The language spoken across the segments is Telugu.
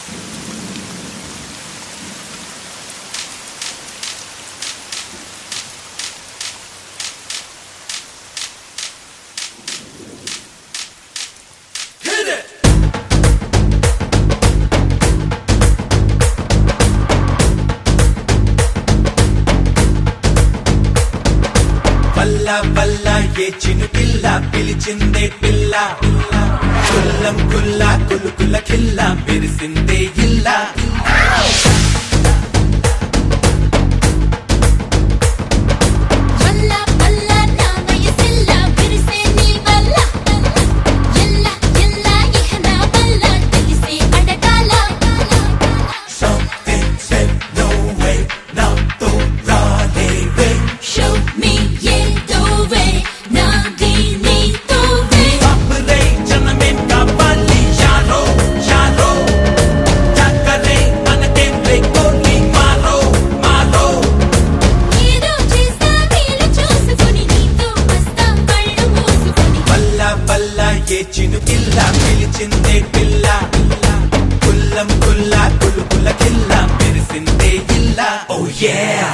వల్ల ఏ చిన్న పిల్ల పిలిచిందే పిల్ల కుల్లం కుల్ల కులుకుల కిల్ల మెరిసిందే ఇల్ల చిన్న పిల్ల పిలిచిందే పిల్ల కుల్లం కుల్ల కులుకుల కిల్ల మెరిసిందే ఇల్ల ఓ యే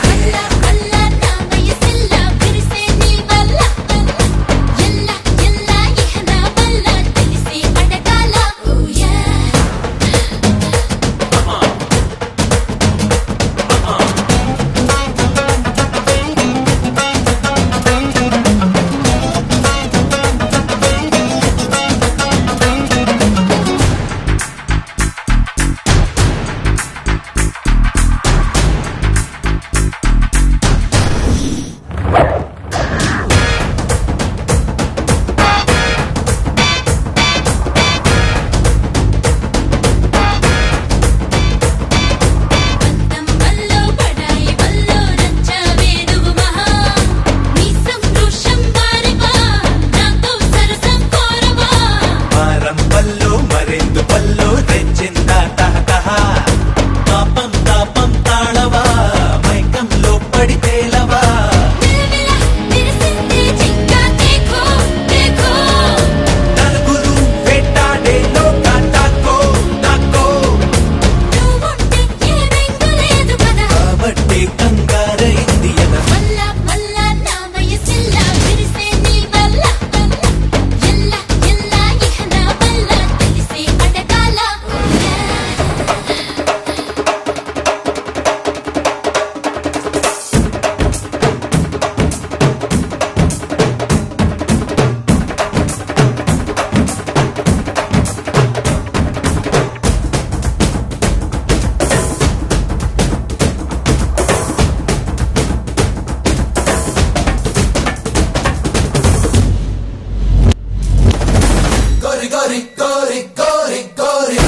Gori, gori, gori, gori.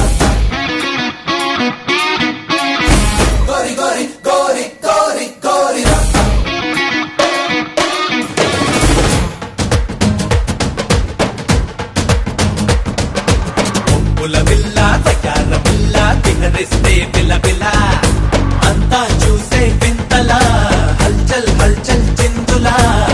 Gori, gori, gori, gori, gori. Pula villa, tayara villa, vihariste villa villa. Anta chuse vintala, halchal halchal chindula.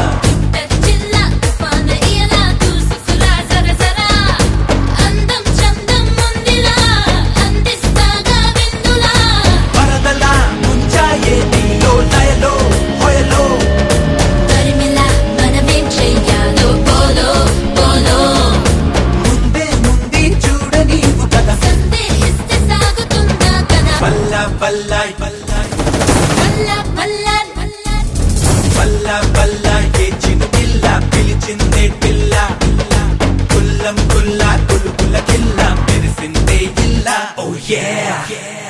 వల్ల వల్ల ఏ చిన్న పిల్ల పిలిచిందే పిల్ల కుల్లం కుల్ల కులుకుల కిల్ల మెరిసిందే ఇల్ల ఓ యే